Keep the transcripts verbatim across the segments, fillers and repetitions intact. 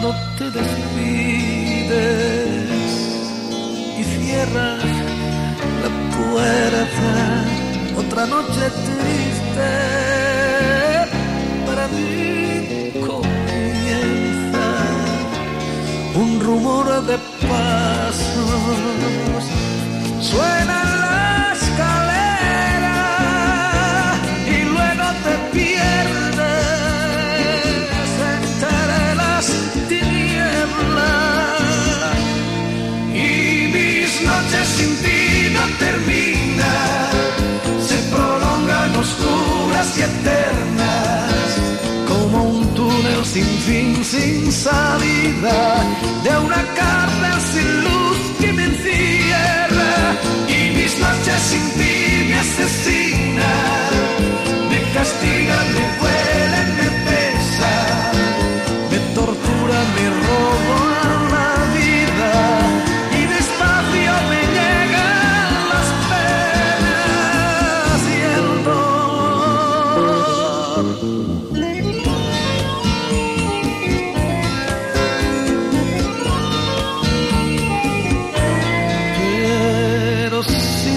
cuando te despides y cierras la puerta, otra noche triste para mí comienza un rumor de pasos, suena la escalera y luego te pierdes entre las tinieblas y mis noches sin ti no terminan, se prolongan oscuras y eternas como un túnel sin fin, sin salida de una cárcel sin luz que me encierra y mis noches sin ti me asesinan, me castigan, me duelen, me pesan, me torturan, me roban la vida y despacio me llegan las penas y el dolor. Pero si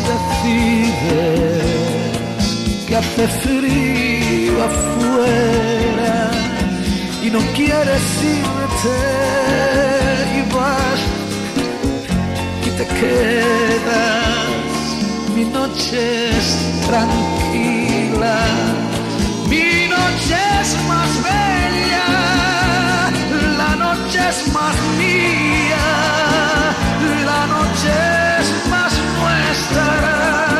decides que hace frío afuera y no quieres irte y vas y te quedas, mi noche es tranquila, mi noche es más bella, la noche es más mía, la noche es más nuestra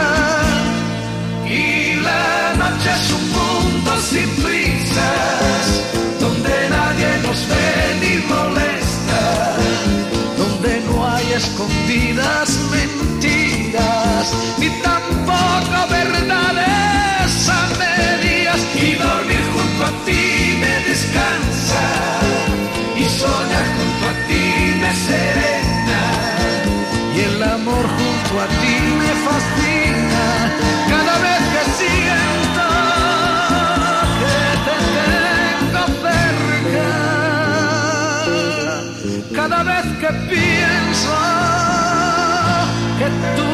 y la noche es un mundo sin prisas donde nadie nos ve ni molesta, donde no hay escondidas mentiras ni tampoco verdades a medias y dormir junto a ti me descansa y soñar junto a ti me serena y el amor junto a ti me fascina cada vez que siento que te tengo cerca, cada vez que pienso que tú